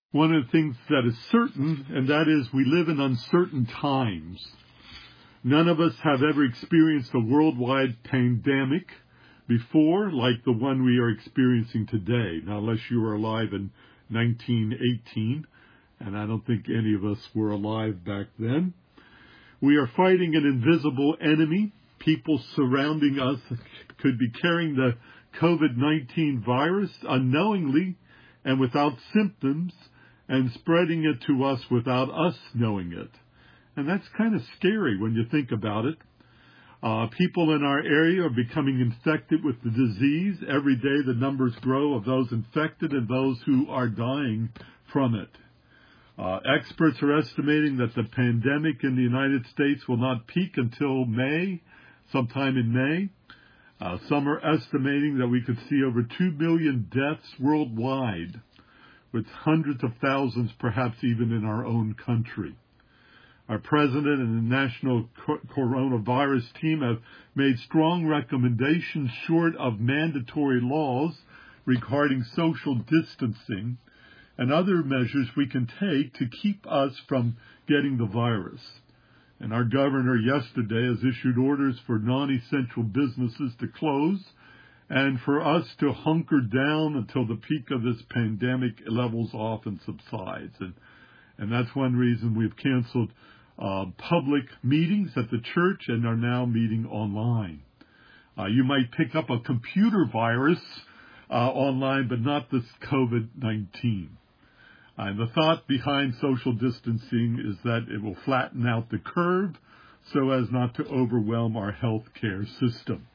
One of the things that is certain, and that is we live in uncertain times. None of us have ever experienced a worldwide pandemic before, like the one we are experiencing today. Now, unless you were alive in 1918, and I don't think any of us were alive back then. We are fighting an invisible enemy. People surrounding us could be carrying the COVID-19 virus unknowingly and without symptoms and spreading it to us without us knowing it. And that's kind of scary when you think about it. People in our area are becoming infected with the disease. Every day the numbers grow of those infected and those who are dying from it. Experts are estimating that the pandemic in the United States will not peak until May, sometime in May. Some are estimating that we could see over 2 million deaths worldwide, with hundreds of thousands perhaps even in our own country. Our president and the national coronavirus team have made strong recommendations short of mandatory laws regarding social distancing and other measures we can take to keep us from getting the virus. And our governor yesterday has issued orders for non-essential businesses to close and for us to hunker down until the peak of this pandemic levels off and subsides. And that's one reason we've canceled public meetings at the church and are now meeting online. You might pick up a computer virus online, but not this COVID-19. And the thought behind social distancing is that it will flatten out the curve so as not to overwhelm our healthcare system.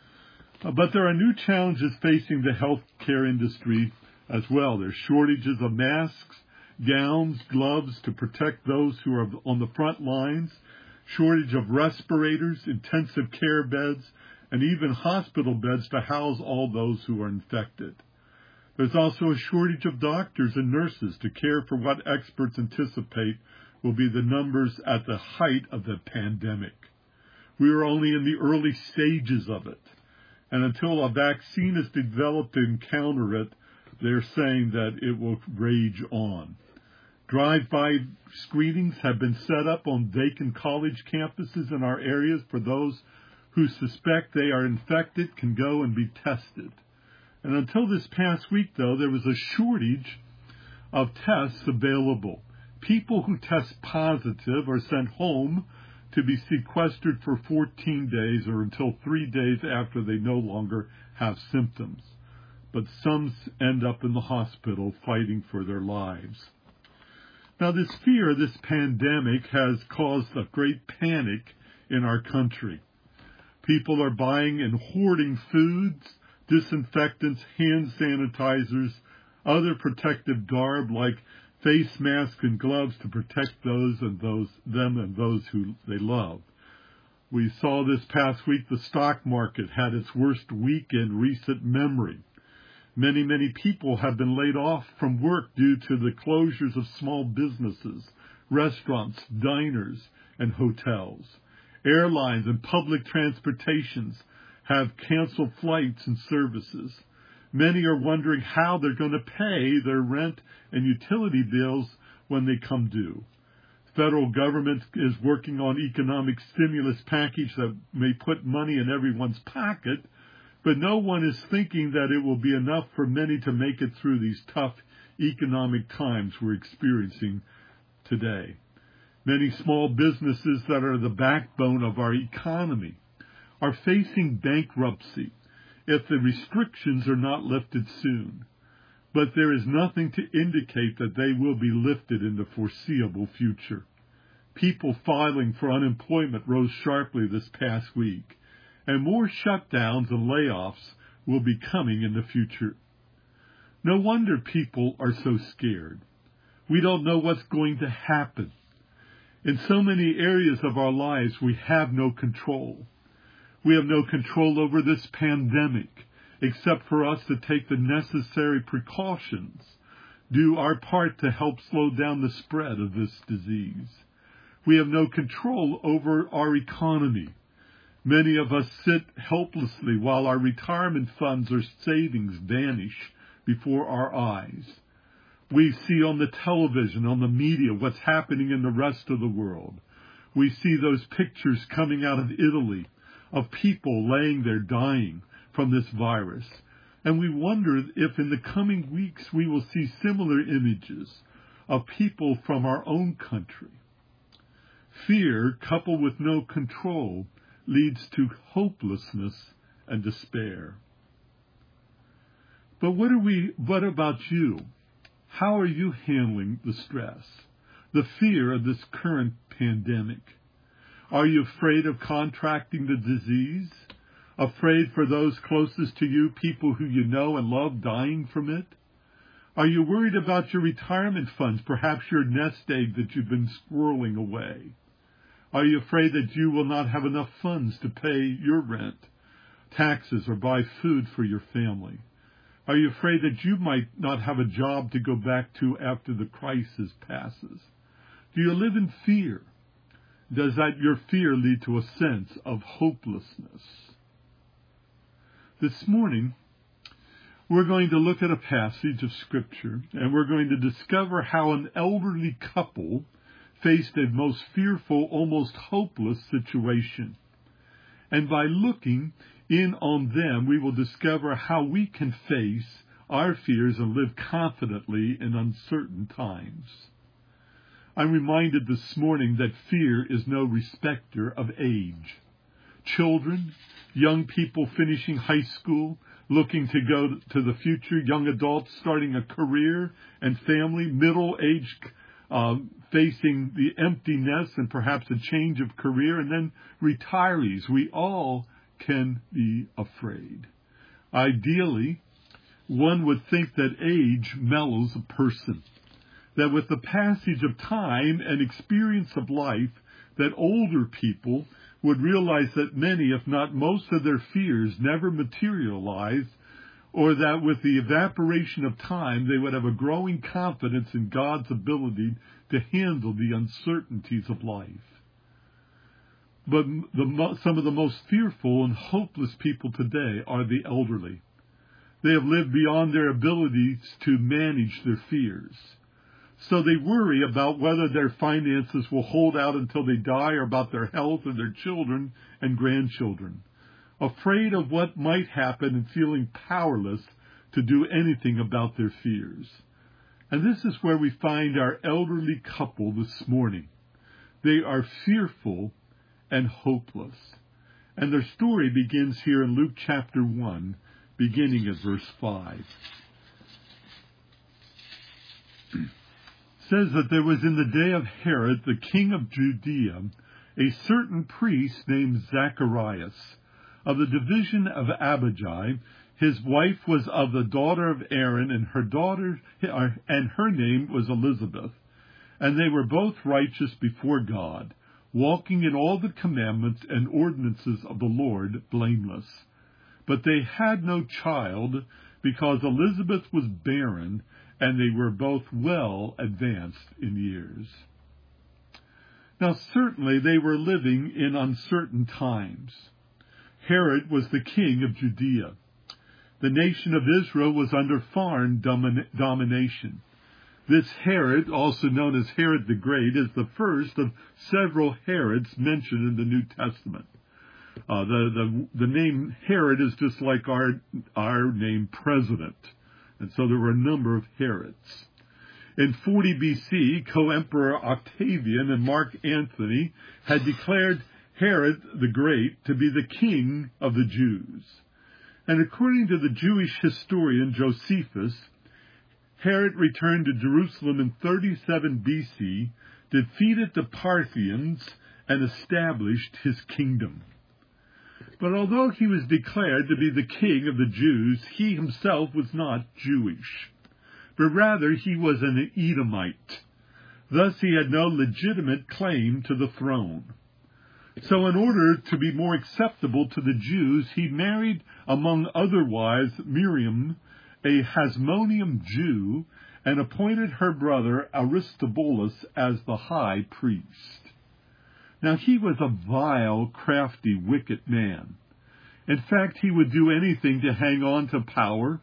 But there are new challenges facing the healthcare industry as well. There's shortages of masks, gowns, gloves to protect those who are on the front lines, shortage of respirators, intensive care beds, and even hospital beds to house all those who are infected. There's also a shortage of doctors and nurses to care for what experts anticipate will be the numbers at the height of the pandemic. We are only in the early stages of it. And until a vaccine is developed to counter it, they're saying that it will rage on. Drive-by screenings have been set up on vacant college campuses in our areas for those who suspect they are infected can go and be tested. And until this past week, though, there was a shortage of tests available. People who test positive are sent home to be sequestered for 14 days or until 3 days after they no longer have symptoms. But some end up in the hospital fighting for their lives. Now, this fear, this pandemic, has caused a great panic in our country. People are buying and hoarding foods, disinfectants, hand sanitizers, other protective garb like face masks and gloves to protect them and those who they love. We saw this past week the stock market had its worst week in recent memory. Many people have been laid off from work due to the closures of small businesses, restaurants, diners, and hotels. Airlines and public transportations have canceled flights and services. Many are wondering how they're going to pay their rent and utility bills when they come due. The federal government is working on economic stimulus package that may put money in everyone's pocket, but no one is thinking that it will be enough for many to make it through these tough economic times we're experiencing today. Many small businesses that are the backbone of our economy are facing bankruptcy if the restrictions are not lifted soon. But there is nothing to indicate that they will be lifted in the foreseeable future. People filing for unemployment rose sharply this past week, and more shutdowns and layoffs will be coming in the future. No wonder people are so scared. We don't know what's going to happen. In so many areas of our lives, we have no control. We have no control over this pandemic, except for us to take the necessary precautions, do our part to help slow down the spread of this disease. We have no control over our economy. Many of us sit helplessly while our retirement funds or savings vanish before our eyes. We see on the television, on the media, what's happening in the rest of the world. We see those pictures coming out of Italy of people laying there dying from this virus. And we wonder if in the coming weeks we will see similar images of people from our own country. Fear, coupled with no control, leads to hopelessness and despair. But what about you? How are you handling the stress, the fear of this current pandemic? Are you afraid of contracting the disease? Afraid for those closest to you, people who you know and love, dying from it? Are you worried about your retirement funds, perhaps your nest egg that you've been squirreling away? Are you afraid that you will not have enough funds to pay your rent, taxes, or buy food for your family? Are you afraid that you might not have a job to go back to after the crisis passes? Do you live in fear? Does your fear lead to a sense of hopelessness? This morning, we're going to look at a passage of Scripture, and we're going to discover how an elderly couple faced a most fearful, almost hopeless situation. And by looking in on them, we will discover how we can face our fears and live confidently in uncertain times. I'm reminded this morning that fear is no respecter of age. Children, young people finishing high school, looking to go to the future, young adults starting a career and family, middle-aged facing the emptiness and perhaps a change of career, and then retirees. We all can be afraid. Ideally, one would think that age mellows a person, that with the passage of time and experience of life, that older people would realize that many, if not most of their fears never materialized, or that with the evaporation of time, they would have a growing confidence in God's ability to handle the uncertainties of life. But some of the most fearful and hopeless people today are the elderly. They have lived beyond their abilities to manage their fears. So they worry about whether their finances will hold out until they die, or about their health or their children and grandchildren. Afraid of what might happen and feeling powerless to do anything about their fears. And this is where we find our elderly couple this morning. They are fearful and hopeless. And their story begins here in Luke chapter 1, beginning at verse 5. It says that there was in the day of Herod, the king of Judea, a certain priest named Zacharias, of the division of Abijah. His wife was of the daughter of Aaron, and her name was Elizabeth. And they were both righteous before God, walking in all the commandments and ordinances of the Lord blameless. But they had no child, because Elizabeth was barren, and they were both well advanced in years. Now certainly they were living in uncertain times. Herod was the king of Judea. The nation of Israel was under foreign domination. This Herod, also known as Herod the Great, is the first of several Herods mentioned in the New Testament. The name Herod is just like our name President. And so there were a number of Herods. In 40 BC, co-emperor Octavian and Mark Antony had declared Herod the Great to be the king of the Jews. And according to the Jewish historian Josephus, Herod returned to Jerusalem in 37 BC, defeated the Parthians, and established his kingdom. But although he was declared to be the king of the Jews, he himself was not Jewish, but rather he was an Edomite. Thus he had no legitimate claim to the throne. So in order to be more acceptable to the Jews, he married, among other wives, Miriam, a Hasmonean Jew, and appointed her brother Aristobulus as the high priest. Now he was a vile, crafty, wicked man. In fact, he would do anything to hang on to power,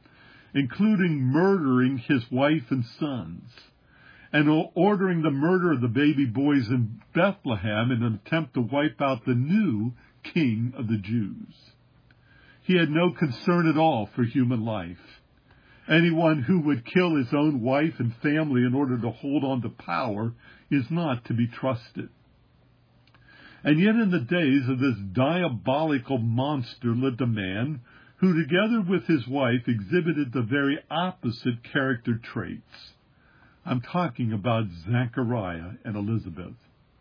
including murdering his wife and sons, and ordering the murder of the baby boys in Bethlehem in an attempt to wipe out the new king of the Jews. He had no concern at all for human life. Anyone who would kill his own wife and family in order to hold on to power is not to be trusted. And yet in the days of this diabolical monster lived a man who, together with his wife, exhibited the very opposite character traits. I'm talking about Zechariah and Elizabeth.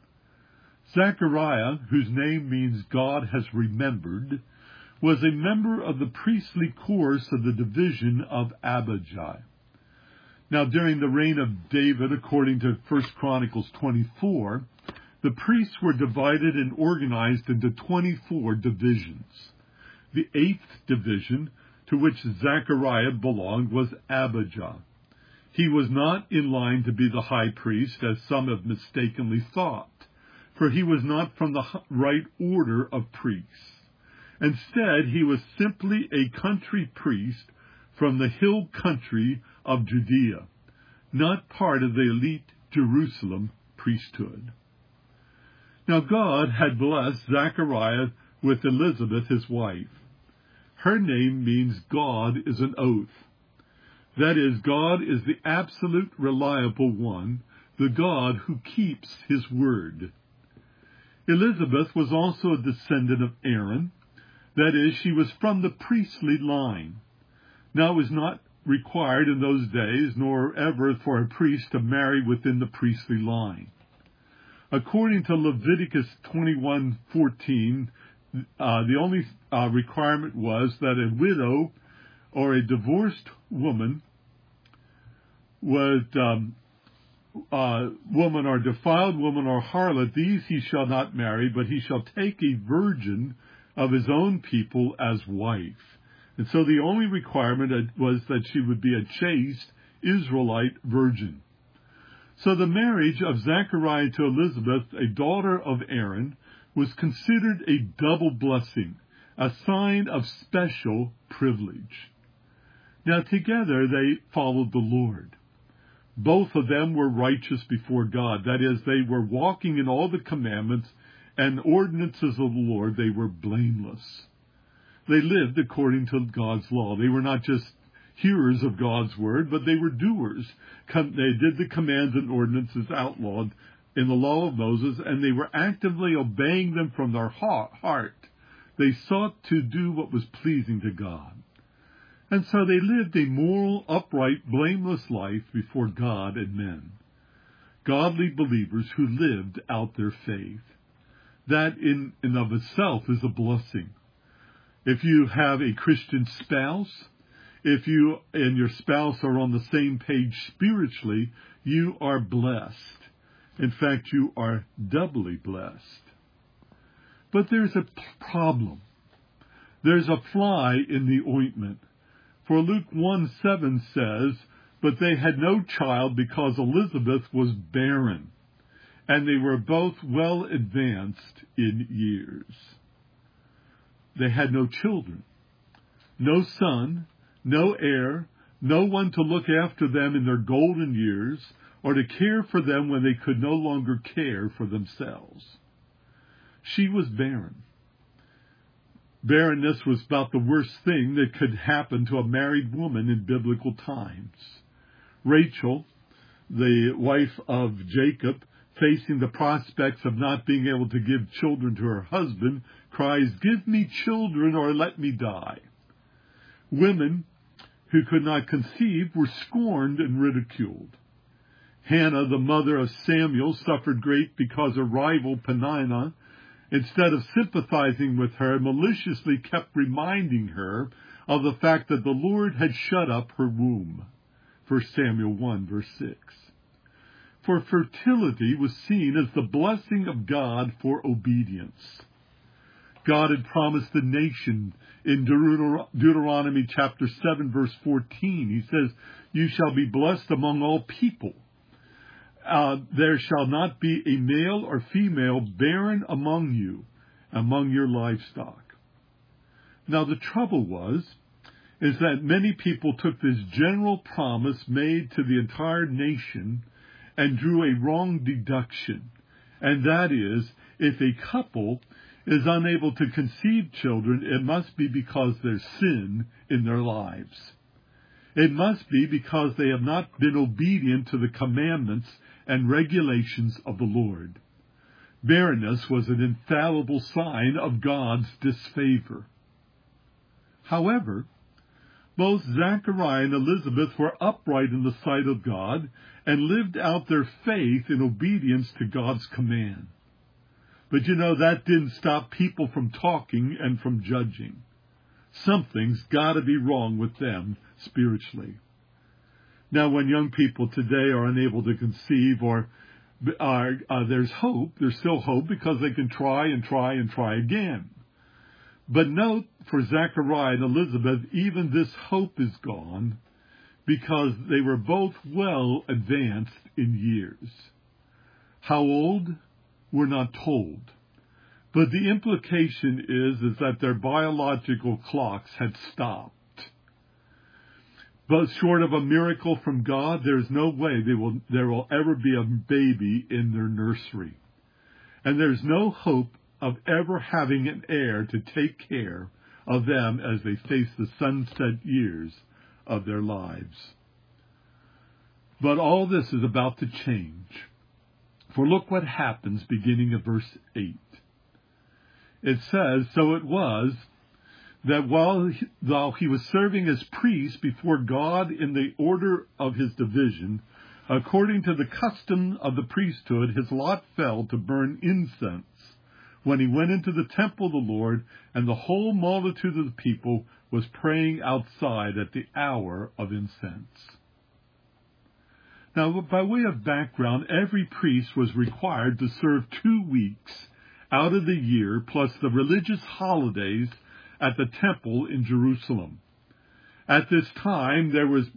Zechariah, whose name means God has remembered, was a member of the priestly course of the division of Abijah. Now, during the reign of David, according to 1 Chronicles 24, the priests were divided and organized into 24 divisions. The 8th division, to which Zechariah belonged, was Abijah. He was not in line to be the high priest, as some have mistakenly thought, for he was not from the right order of priests. Instead, he was simply a country priest from the hill country of Judea, not part of the elite Jerusalem priesthood. Now God had blessed Zechariah with Elizabeth, his wife. Her name means God is an oath. That is, God is the absolute reliable one, the God who keeps his word. Elizabeth was also a descendant of Aaron. That is, she was from the priestly line. Now, it was not required in those days, nor ever, for a priest to marry within the priestly line. According to Leviticus 21:14, the only requirement was that a widow or a divorced woman woman or defiled woman or harlot, these he shall not marry, but he shall take a virgin of his own people as wife. And so the only requirement was that she would be a chaste Israelite virgin. So the marriage of Zechariah to Elizabeth, a daughter of Aaron, was considered a double blessing, a sign of special privilege. Now together they followed the Lord. Both of them were righteous before God. That is, they were walking in all the commandments and ordinances of the Lord. They were blameless. They lived according to God's law. They were not just hearers of God's word, but they were doers. They did the commands and ordinances outlawed in the law of Moses, and they were actively obeying them from their heart. They sought to do what was pleasing to God. And so they lived a moral, upright, blameless life before God and men. Godly believers who lived out their faith. That in and of itself is a blessing. If you have a Christian spouse, if you and your spouse are on the same page spiritually, you are blessed. In fact, you are doubly blessed. But there's a problem. There's a fly in the ointment. For Luke 1:7 says, "But they had no child because Elizabeth was barren, and they were both well advanced in years." They had no children, no son, no heir, no one to look after them in their golden years, or to care for them when they could no longer care for themselves. She was barren. Barrenness was about the worst thing that could happen to a married woman in biblical times. Rachel, the wife of Jacob, facing the prospects of not being able to give children to her husband, cries, "Give me children or let me die." Women who could not conceive were scorned and ridiculed. Hannah, the mother of Samuel, suffered great because her rival Peninnah, instead of sympathizing with her, maliciously kept reminding her of the fact that the Lord had shut up her womb. 1 Samuel 1, verse 6. For fertility was seen as the blessing of God for obedience. God had promised the nation in Deuteronomy chapter 7, verse 14. He says, "You shall be blessed among all people. There shall not be a male or female barren among you, among your livestock." Now the trouble was, is that many people took this general promise made to the entire nation and drew a wrong deduction. And that is, if a couple is unable to conceive children, it must be because there's sin in their lives. It must be because they have not been obedient to the commandments and regulations of the Lord. Barrenness was an infallible sign of God's disfavor. However, both Zachariah and Elizabeth were upright in the sight of God and lived out their faith in obedience to God's command. But that didn't stop people from talking and from judging. Something's got to be wrong with them spiritually. Now, when young people today are unable to conceive or there's hope, there's still hope because they can try and try and try again. But note, for Zachariah and Elizabeth, even this hope is gone because they were both well advanced in years. How old? We're not told. But the implication is that their biological clocks had stopped. But short of a miracle from God, there's no way there will ever be a baby in their nursery. And there's no hope of ever having an heir to take care of them as they face the sunset years of their lives. But all this is about to change. For look what happens beginning of verse 8. It says, "So it was that while he was serving as priest before God in the order of his division, according to the custom of the priesthood, his lot fell to burn incense when he went into the temple of the Lord, and the whole multitude of the people was praying outside at the hour of incense." Now, by way of background, every priest was required to serve 2 weeks out of the year, plus the religious holidays at the temple in Jerusalem. At this time,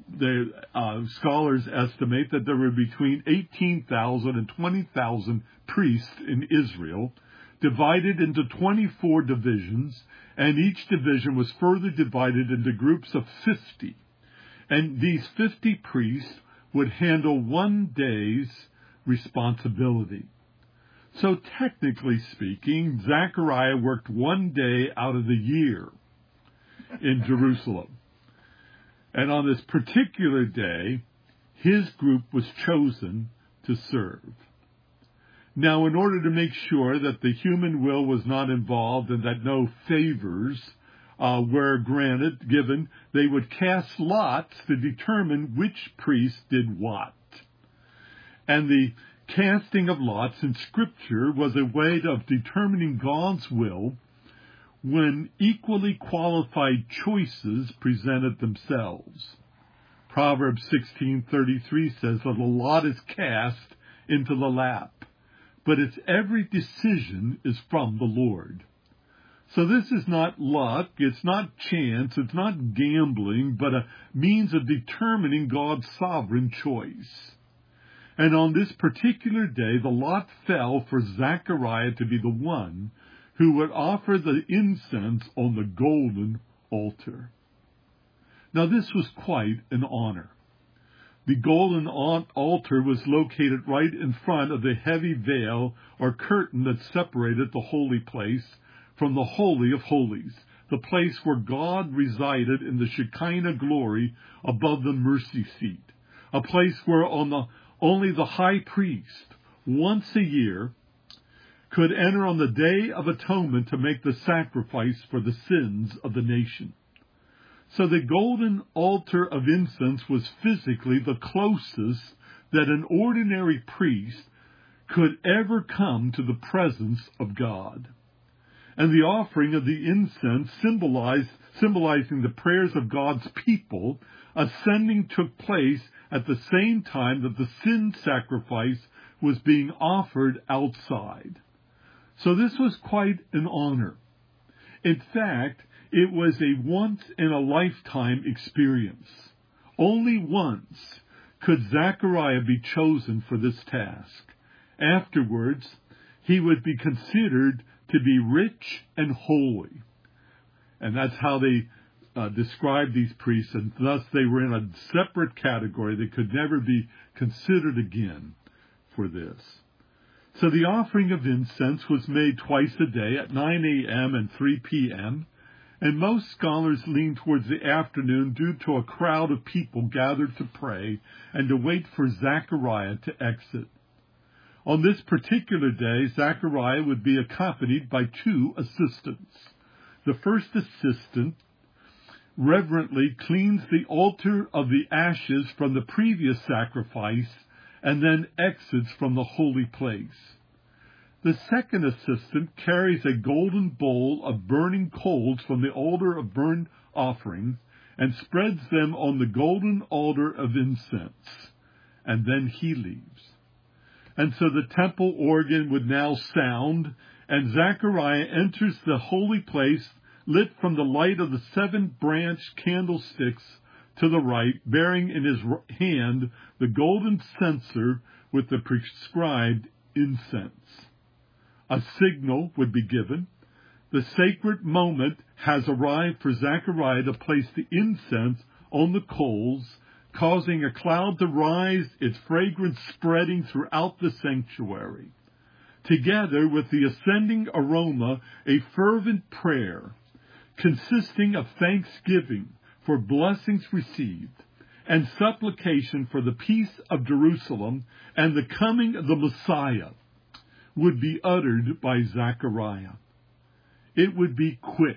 scholars estimate that there were between 18,000 and 20,000 priests in Israel, divided into 24 divisions, and each division was further divided into groups of 50. And these 50 priests would handle 1 day's responsibility. So technically speaking, Zechariah worked 1 day out of the year in Jerusalem. And on this particular day, his group was chosen to serve. Now, in order to make sure that the human will was not involved and that no favors were given, they would cast lots to determine which priest did what. And the casting of lots in Scripture was a way of determining God's will when equally qualified choices presented themselves. Proverbs 16:33 says that a lot is cast into the lap, but its every decision is from the Lord. So this is not luck, it's not chance, it's not gambling, but a means of determining God's sovereign choice. And on this particular day, the lot fell for Zechariah to be the one who would offer the incense on the golden altar. Now, this was quite an honor. The golden altar was located right in front of the heavy veil or curtain that separated the holy place from the Holy of Holies, the place where God resided in the Shekinah glory above the mercy seat, a place where only the high priest, once a year, could enter on the Day of Atonement to make the sacrifice for the sins of the nation. So the golden altar of incense was physically the closest that an ordinary priest could ever come to the presence of God. And the offering of the incense symbolizing the prayers of God's people ascending took place at the same time that the sin sacrifice was being offered outside. So this was quite an honor. In fact, it was a once-in-a-lifetime experience. Only once could Zechariah be chosen for this task. Afterwards, he would be considered to be rich and holy. And that's how they described these priests, and thus they were in a separate category. They could never be considered again for this. So the offering of incense was made twice a day at 9 a.m. and 3 p.m., and most scholars lean towards the afternoon due to a crowd of people gathered to pray and to wait for Zechariah to exit. On this particular day, Zechariah would be accompanied by two assistants. The first assistant reverently cleans the altar of the ashes from the previous sacrifice and then exits from the holy place. The second assistant carries a golden bowl of burning coals from the altar of burnt offerings and spreads them on the golden altar of incense, and then he leaves. And so the temple organ would now sound, and Zechariah enters the holy place lit from the light of the 7 branched candlesticks to the right, bearing in his hand the golden censer with the prescribed incense. A signal would be given. The sacred moment has arrived for Zechariah to place the incense on the coals, causing a cloud to rise, its fragrance spreading throughout the sanctuary. Together with the ascending aroma, a fervent prayer consisting of thanksgiving for blessings received and supplication for the peace of Jerusalem and the coming of the Messiah would be uttered by Zechariah. It would be quick.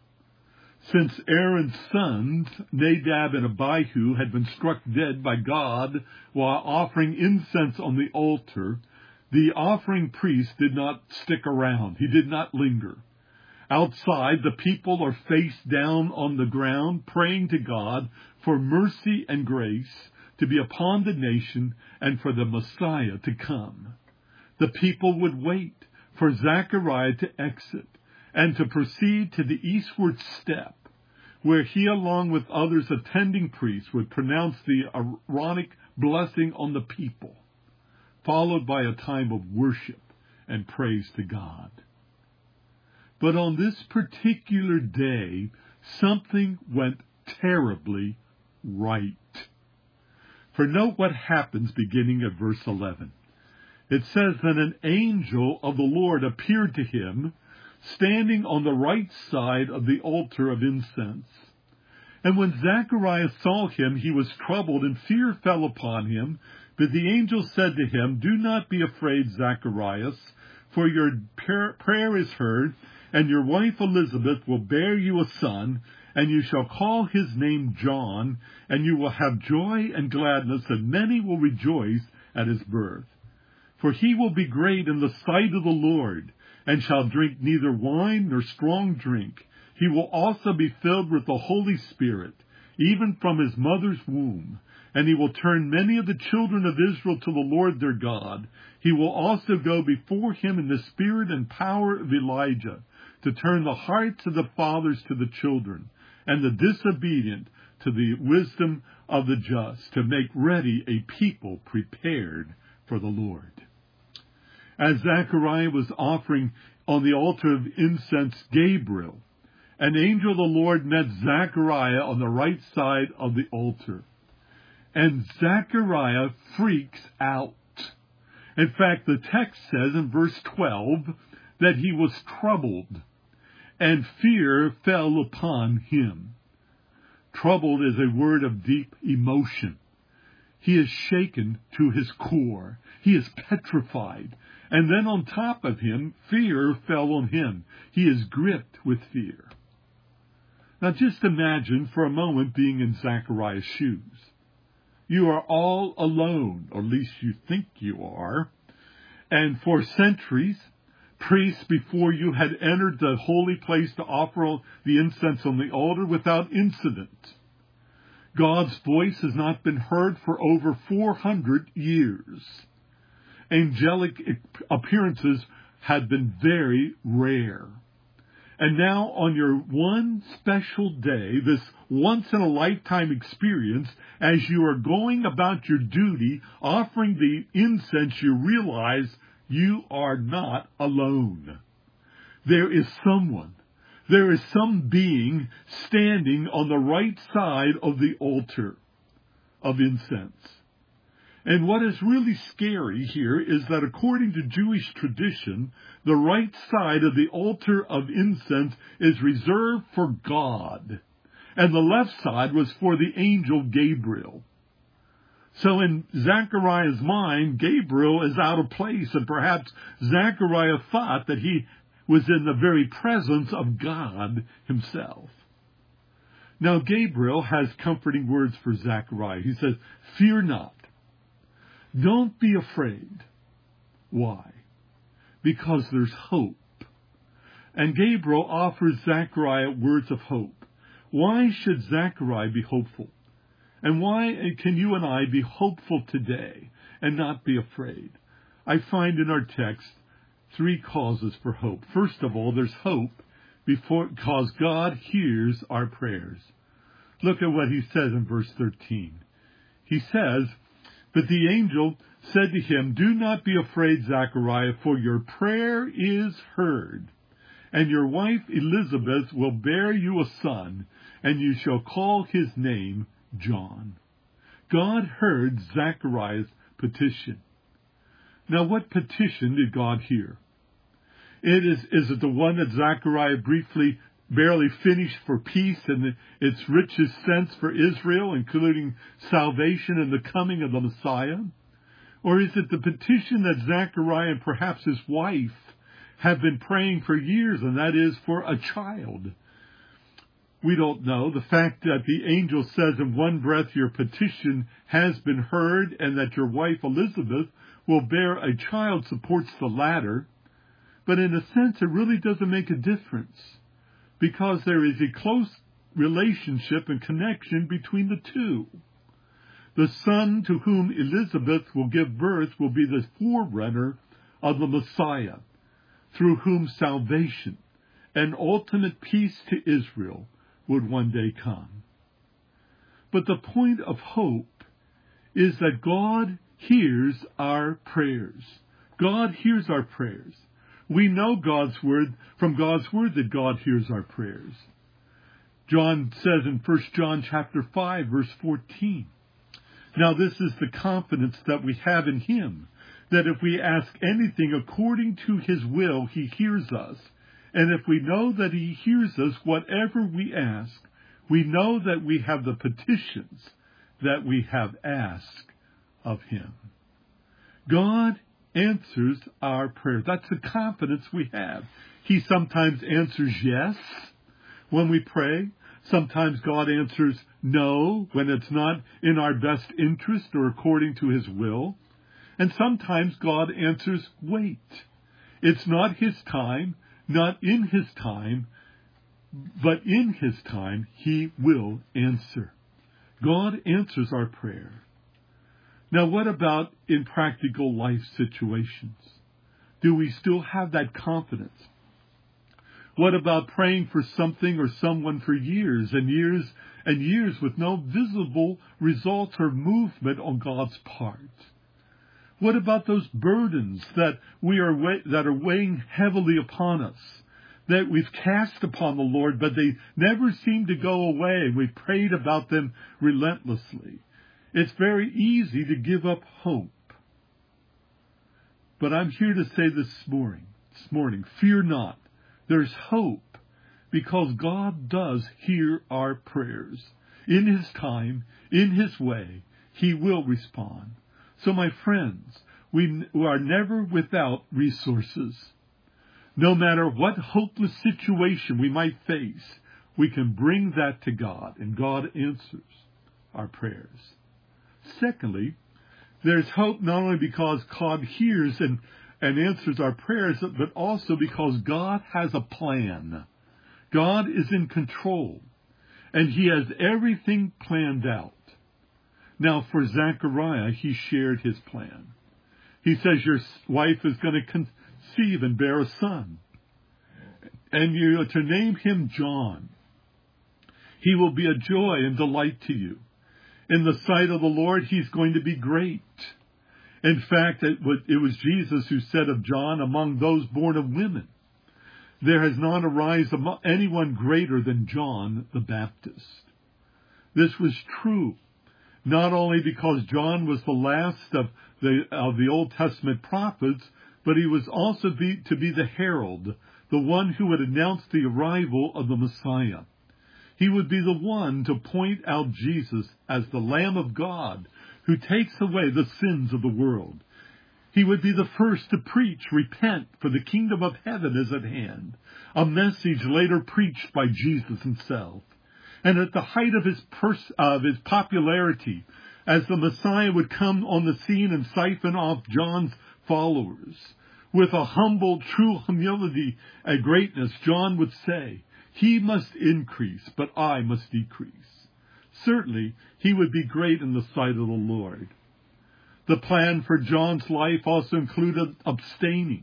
Since Aaron's sons, Nadab and Abihu, had been struck dead by God while offering incense on the altar, the offering priest did not stick around. He did not linger. Outside, the people are face down on the ground, praying to God for mercy and grace to be upon the nation and for the Messiah to come. The people would wait for Zechariah to exit and to proceed to the eastward step, where he, along with others attending priests, would pronounce the Aaronic blessing on the people, followed by a time of worship and praise to God. But on this particular day, something went terribly right. For note what happens beginning at verse 11. It says that an angel of the Lord appeared to him, standing on the right side of the altar of incense. And when Zechariah saw him, he was troubled, and fear fell upon him. But the angel said to him, "Do not be afraid, Zacharias, for your prayer is heard, and your wife Elizabeth will bear you a son, and you shall call his name John, and you will have joy and gladness, and many will rejoice at his birth. For he will be great in the sight of the Lord, and shall drink neither wine nor strong drink. He will also be filled with the Holy Spirit, even from his mother's womb. And he will turn many of the children of Israel to the Lord their God. He will also go before him in the spirit and power of Elijah, to turn the hearts of the fathers to the children, and the disobedient to the wisdom of the just, to make ready a people prepared for the Lord." As Zechariah was offering on the altar of incense Gabriel, an angel of the Lord met Zechariah on the right side of the altar. And Zechariah freaks out. In fact, the text says in verse 12 that he was troubled, and fear fell upon him. Troubled is a word of deep emotion. He is shaken to his core. He is petrified. And then on top of him, fear fell on him. He is gripped with fear. Now just imagine for a moment being in Zechariah's shoes. You are all alone, or at least you think you are. And for centuries, priests before you had entered the holy place to offer the incense on the altar without incident. God's voice has not been heard for over 400 years. Angelic appearances had been very rare. And now on your one special day, this once-in-a-lifetime experience, as you are going about your duty, offering the incense, you realize you are not alone. There is someone There is some being standing on the right side of the altar of incense. And what is really scary here is that according to Jewish tradition, the right side of the altar of incense is reserved for God, and the left side was for the angel Gabriel. So in Zechariah's mind, Gabriel is out of place, and perhaps Zechariah thought that he was in the very presence of God himself. Now Gabriel has comforting words for Zechariah. He says, "Fear not. Don't be afraid." Why? Because there's hope. And Gabriel offers Zechariah words of hope. Why should Zechariah be hopeful? And why can you and I be hopeful today and not be afraid? I find in our text 3 causes for hope. First of all, there's hope because God hears our prayers. Look at what he says in verse 13. He says, "But the angel said to him, 'Do not be afraid, Zechariah, for your prayer is heard. And your wife Elizabeth will bear you a son, and you shall call his name John.'" God heard Zechariah's petition. Now, what petition did God hear? Is it the one that Zechariah barely finished for peace and its richest sense for Israel, including salvation and the coming of the Messiah? Or is it the petition that Zechariah and perhaps his wife have been praying for years, and that is for a child? We don't know. The fact that the angel says in one breath your petition has been heard and that your wife Elizabeth will bear a child supports the latter. But in a sense, it really doesn't make a difference because there is a close relationship and connection between the two. The son to whom Elizabeth will give birth will be the forerunner of the Messiah, through whom salvation and ultimate peace to Israel would one day come. But the point of hope is that God hears our prayers. God hears our prayers. We know from God's word that God hears our prayers. John says in 1 John chapter 5, verse 14, "Now this is the confidence that we have in him, that if we ask anything according to his will, he hears us. And if we know that he hears us, whatever we ask, we know that we have the petitions that we have asked of him." God answers our prayers. That's the confidence we have. He sometimes answers yes when we pray. Sometimes God answers no when it's not in our best interest or according to his will. And sometimes God answers wait. It's not his time, not in his time, but in his time he will answer. God answers our prayer. Now, what about in practical life situations? Do we still have that confidence? What about praying for something or someone for years and years and years with no visible results or movement on God's part? What about those burdens that are weighing heavily upon us, that we've cast upon the Lord, but they never seem to go away? We've prayed about them relentlessly. It's very easy to give up hope. But I'm here to say this morning, fear not. There's hope because God does hear our prayers. In his time, in his way, he will respond. So my friends, we are never without resources. No matter what hopeless situation we might face, we can bring that to God, and God answers our prayers. Secondly, there's hope not only because God hears and answers our prayers, but also because God has a plan. God is in control, and he has everything planned out. Now, for Zechariah, he shared his plan. He says, your wife is going to conceive and bear a son, and you are to name him John. He will be a joy and delight to you. In the sight of the Lord, he's going to be great. In fact, it was Jesus who said of John, among those born of women. there has not arisen anyone greater than John the Baptist. This was true, not only because John was the last of the Old Testament prophets, but he was also to be the herald, the one who would announce the arrival of the Messiah. He would be the one to point out Jesus as the Lamb of God who takes away the sins of the world. He would be the first to preach, repent, for the kingdom of heaven is at hand, a message later preached by Jesus himself. And at the height of his popularity, as the Messiah would come on the scene and siphon off John's followers, with a humble, true humility and greatness, John would say, "He must increase, but I must decrease." Certainly, he would be great in the sight of the Lord. The plan for John's life also included abstaining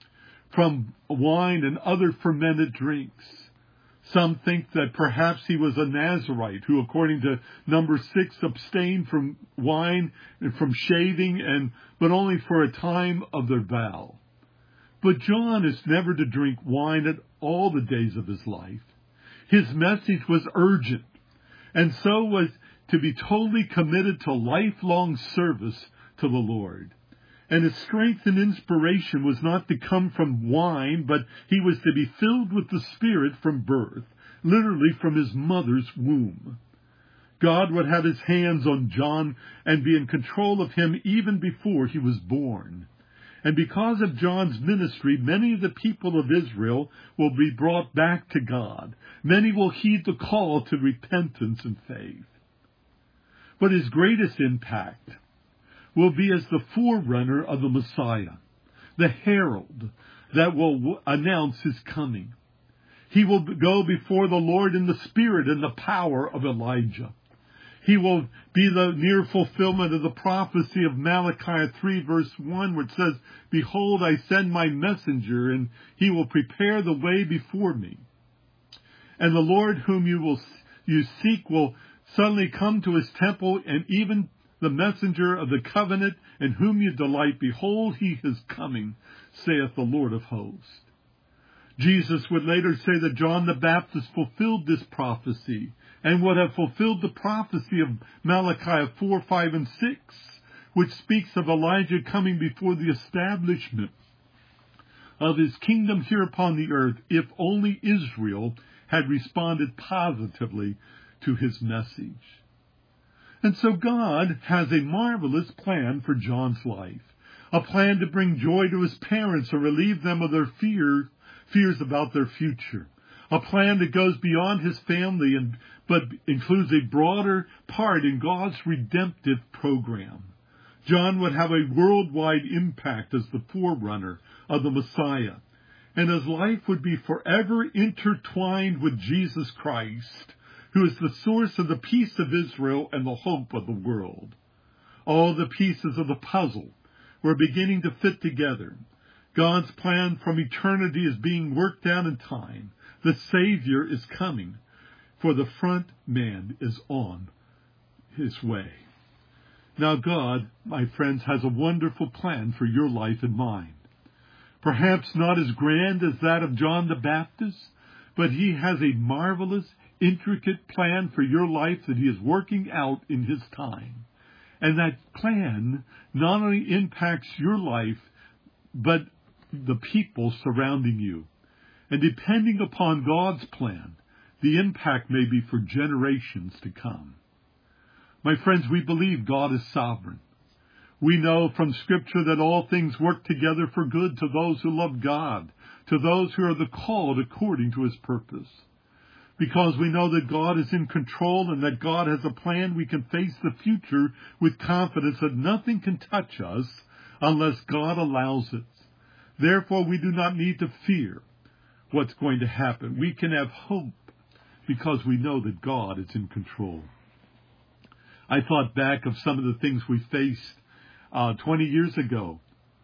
from wine and other fermented drinks. Some think that perhaps he was a Nazirite who, according to number 6, abstained from wine and from shaving, but only for a time of their vow. But John is never to drink wine at all the days of his life. His message was urgent, and so was to be totally committed to lifelong service to the Lord. And his strength and inspiration was not to come from wine, but he was to be filled with the Spirit from birth, literally from his mother's womb. God would have his hands on John and be in control of him even before he was born. And because of John's ministry, many of the people of Israel will be brought back to God. Many will heed the call to repentance and faith. But his greatest impact will be as the forerunner of the Messiah, the herald that will announce his coming. He will go before the Lord in the spirit and the power of Elijah. He will be the near fulfillment of the prophecy of Malachi 3 verse 1, which says, "Behold, I send my messenger, and he will prepare the way before me. And the Lord whom you seek will suddenly come to his temple, and even the messenger of the covenant in whom you delight, behold, he is coming, saith the Lord of hosts." Jesus would later say that John the Baptist fulfilled this prophecy and would have fulfilled the prophecy of Malachi 4, 5, and 6, which speaks of Elijah coming before the establishment of his kingdom here upon the earth, if only Israel had responded positively to his message. And so God has a marvelous plan for John's life, a plan to bring joy to his parents and relieve them of their fears about their future, a plan that goes beyond his family but includes a broader part in God's redemptive program. John would have a worldwide impact as the forerunner of the Messiah, and his life would be forever intertwined with Jesus Christ, who is the source of the peace of Israel and the hope of the world. All the pieces of the puzzle were beginning to fit together. God's plan from eternity is being worked out in time. The Savior is coming, for the front man is on his way. Now God, my friends, has a wonderful plan for your life and mine. Perhaps not as grand as that of John the Baptist, but he has a marvelous, intricate plan for your life that he is working out in his time. And that plan not only impacts your life, but the people surrounding you. And depending upon God's plan, the impact may be for generations to come. My friends, we believe God is sovereign. We know from Scripture that all things work together for good to those who love God, to those who are the called according to his purpose. Because we know that God is in control and that God has a plan, we can face the future with confidence that nothing can touch us unless God allows it. Therefore, we do not need to fear what's going to happen. We can have hope because we know that God is in control. I thought back of some of the things we faced 20 years ago.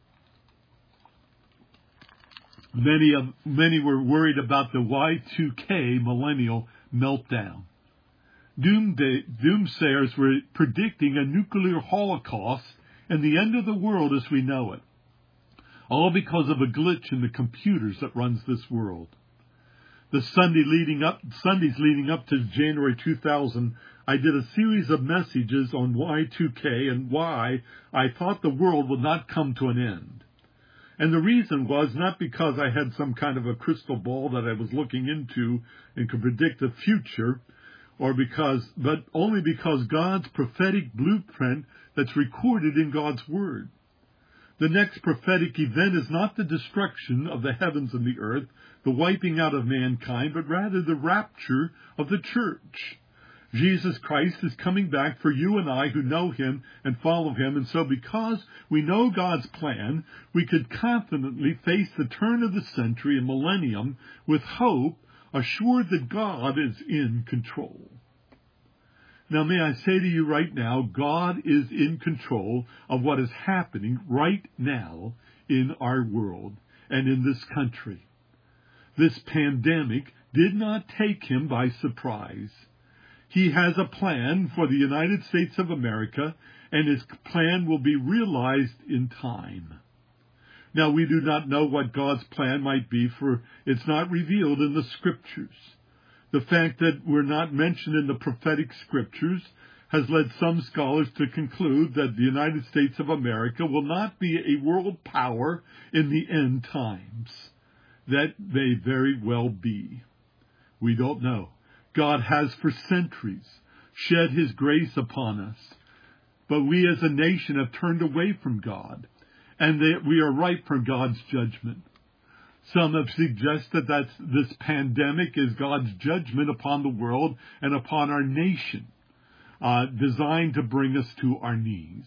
Many were worried about the Y2K millennial meltdown. Doomsayers were predicting a nuclear holocaust and the end of the world as we know it, all because of a glitch in the computers that runs this world. The Sundays leading up to January 2000, I did a series of messages on Y2K and why I thought the world would not come to an end. And the reason was not because I had some kind of a crystal ball that I was looking into and could predict the future, but only because God's prophetic blueprint that's recorded in God's Word. The next prophetic event is not the destruction of the heavens and the earth, the wiping out of mankind, but rather the rapture of the church. Jesus Christ is coming back for you and I who know Him and follow Him, and so because we know God's plan, we could confidently face the turn of the century and millennium with hope, assured that God is in control. Now, may I say to you right now, God is in control of what is happening right now in our world and in this country. This pandemic did not take Him by surprise. He has a plan for the United States of America, and His plan will be realized in time. Now, we do not know what God's plan might be, for it's not revealed in the Scriptures. The fact that we're not mentioned in the prophetic Scriptures has led some scholars to conclude that the United States of America will not be a world power in the end times. That may very well be. We don't know. God has for centuries shed His grace upon us, but we as a nation have turned away from God, and that we are ripe for God's judgment. Some have suggested that this pandemic is God's judgment upon the world and upon our nation, designed to bring us to our knees.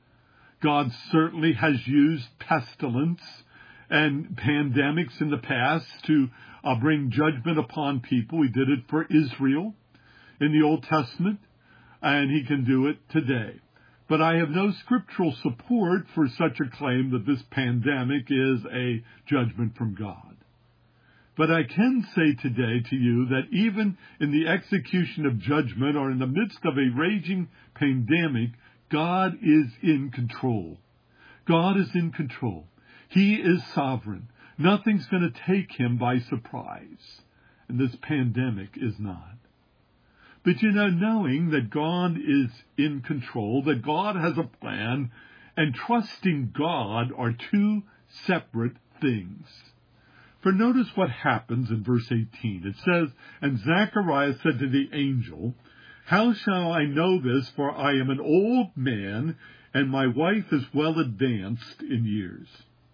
God certainly has used pestilence and pandemics in the past to bring judgment upon people. He did it for Israel in the Old Testament, and He can do it today. But I have no scriptural support for such a claim that this pandemic is a judgment from God. But I can say today to you that even in the execution of judgment or in the midst of a raging pandemic, God is in control. God is in control. He is sovereign. Nothing's going to take Him by surprise. And this pandemic is not. But knowing that God is in control, that God has a plan, and trusting God are two separate things. For notice what happens in verse 18. It says, "And Zechariah said to the angel, 'How shall I know this? For I am an old man, and my wife is well advanced in years.'"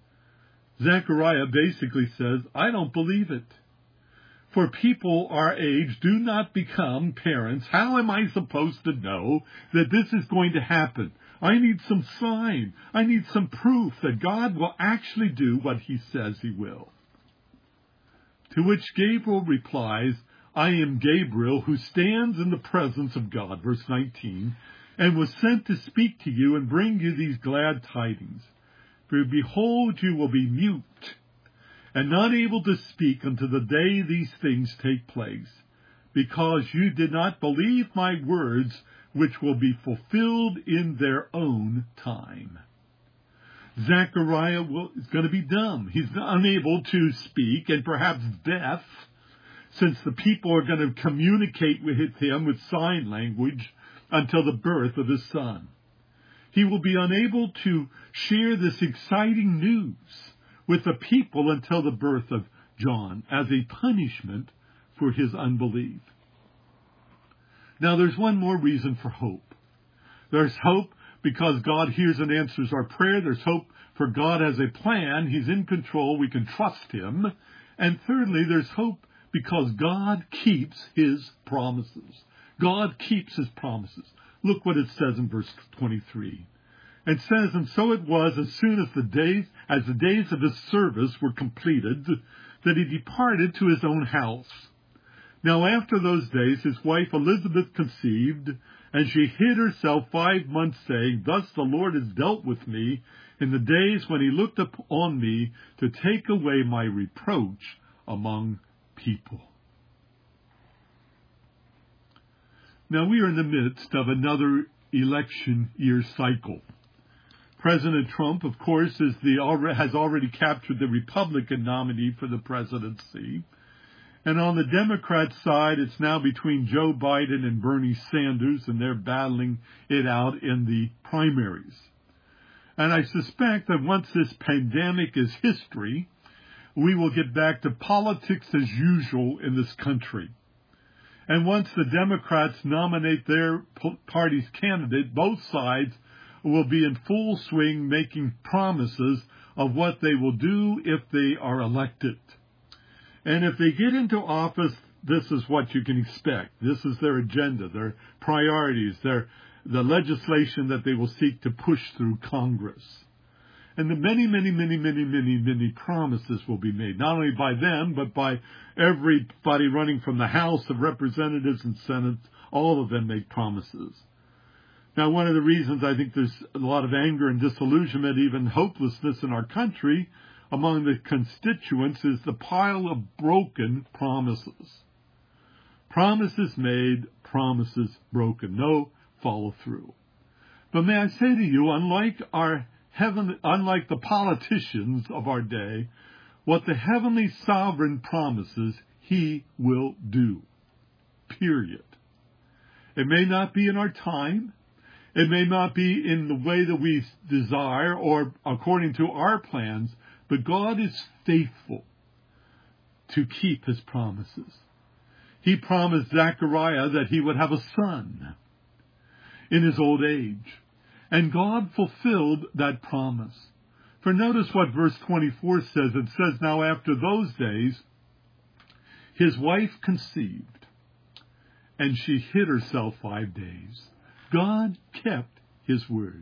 Zechariah basically says, I don't believe it. For people our age do not become parents. How am I supposed to know that this is going to happen? I need some sign. I need some proof that God will actually do what He says He will. To which Gabriel replies, "I am Gabriel, who stands in the presence of God," verse 19, "and was sent to speak to you and bring you these glad tidings. For behold, you will be mute and not able to speak until the day these things take place, because you did not believe my words, which will be fulfilled in their own time." Zechariah is going to be dumb. He's unable to speak and perhaps deaf, since the people are going to communicate with him with sign language until the birth of his son. He will be unable to share this exciting news with the people until the birth of John as a punishment for his unbelief. Now, there's one more reason for hope. There's hope because God hears and answers our prayer. There's hope for God has a plan. He's in control. We can trust Him. And thirdly, there's hope because God keeps His promises. God keeps His promises. Look what it says in verse 23. It says, "And so it was as soon as the days of his service were completed, that he departed to his own house. Now after those days his wife Elizabeth conceived, and she hid herself 5 months, saying, 'Thus the Lord has dealt with me in the days when He looked upon me to take away my reproach among people.'" Now we are in the midst of another election year cycle. President Trump, of course, has already captured the Republican nominee for the presidency. And on the Democrat side, it's now between Joe Biden and Bernie Sanders, and they're battling it out in the primaries. And I suspect that once this pandemic is history, we will get back to politics as usual in this country. And once the Democrats nominate their party's candidate, both sides will be in full swing making promises of what they will do if they are elected. And if they get into office, this is what you can expect. This is their agenda, their priorities, the legislation that they will seek to push through Congress. And the many promises will be made, not only by them, but by everybody running from the House of Representatives and Senate. All of them make promises. Now, one of the reasons I think there's a lot of anger and disillusionment, even hopelessness in our country among the constituents, is the pile of broken promises. Promises made, promises broken. No follow through. But may I say to you, unlike the politicians of our day, what the heavenly sovereign promises, he will do. Period. It may not be in our time. It may not be in the way that we desire or according to our plans, but God is faithful to keep his promises. He promised Zechariah that he would have a son in his old age. And God fulfilled that promise. For notice what verse 24 says. It says, now after those days, his wife conceived, and she hid herself 5 days. God kept his word.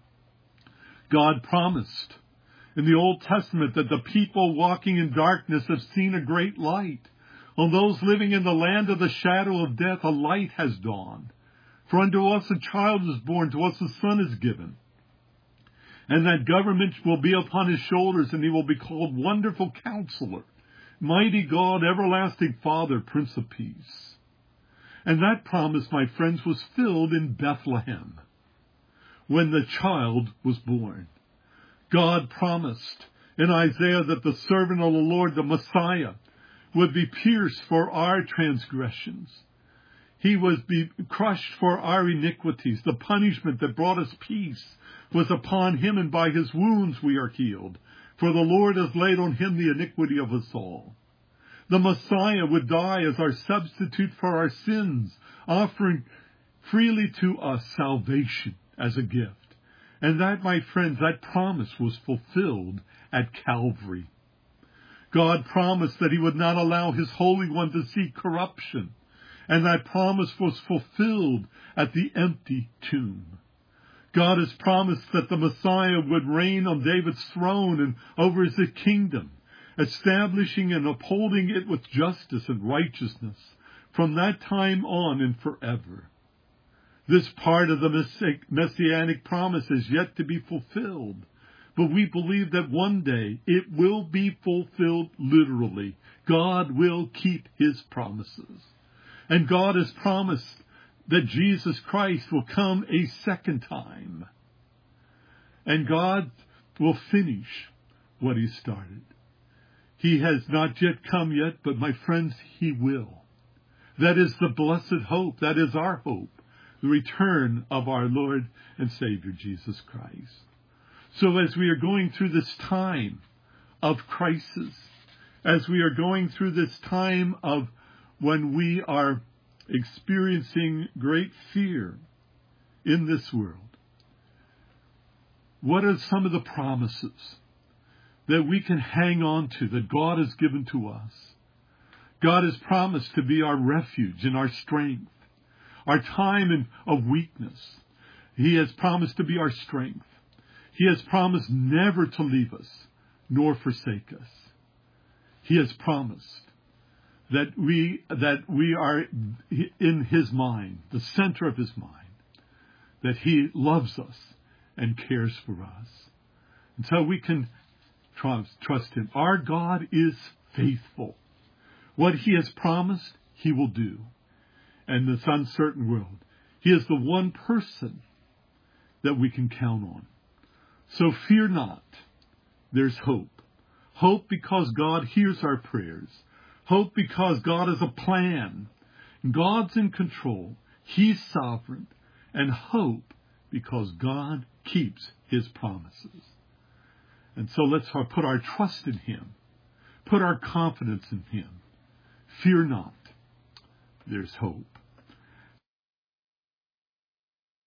God promised in the Old Testament that the people walking in darkness have seen a great light. On those living in the land of the shadow of death, a light has dawned. For unto us a child is born, to us a son is given. And that government will be upon his shoulders, and he will be called Wonderful Counselor, Mighty God, Everlasting Father, Prince of Peace. And that promise, my friends, was filled in Bethlehem when the child was born. God promised in Isaiah that the servant of the Lord, the Messiah, would be pierced for our transgressions. He was crushed for our iniquities. The punishment that brought us peace was upon him, and by his wounds we are healed. For the Lord has laid on him the iniquity of us all. The Messiah would die as our substitute for our sins, offering freely to us salvation as a gift. And that, my friends, that promise was fulfilled at Calvary. God promised that he would not allow his Holy One to see corruption. And that promise was fulfilled at the empty tomb. God has promised that the Messiah would reign on David's throne and over his kingdom, establishing and upholding it with justice and righteousness from that time on and forever. This part of the messianic promise is yet to be fulfilled, but we believe that one day it will be fulfilled literally. God will keep his promises. And God has promised that Jesus Christ will come a second time. And God will finish what he started. He has not yet come yet, but my friends, he will. That is the blessed hope. That is our hope. The return of our Lord and Savior Jesus Christ. So as we are going through this time of crisis, as we are going through this time of when we are experiencing great fear in this world, what are some of the promises that we can hang on to that God has given to us? God has promised to be our refuge and our strength, our time of weakness. He has promised to be our strength. He has promised never to leave us nor forsake us. He has promised that we are in his mind, the center of his mind, that he loves us and cares for us. And so we can trust him. Our God is faithful. What he has promised, he will do. In this uncertain world, he is the one person that we can count on. So fear not. There's hope. Hope because God hears our prayers. Hope because God has a plan. God's in control. He's sovereign. And hope because God keeps His promises. And so let's put our trust in Him. Put our confidence in Him. Fear not. There's hope.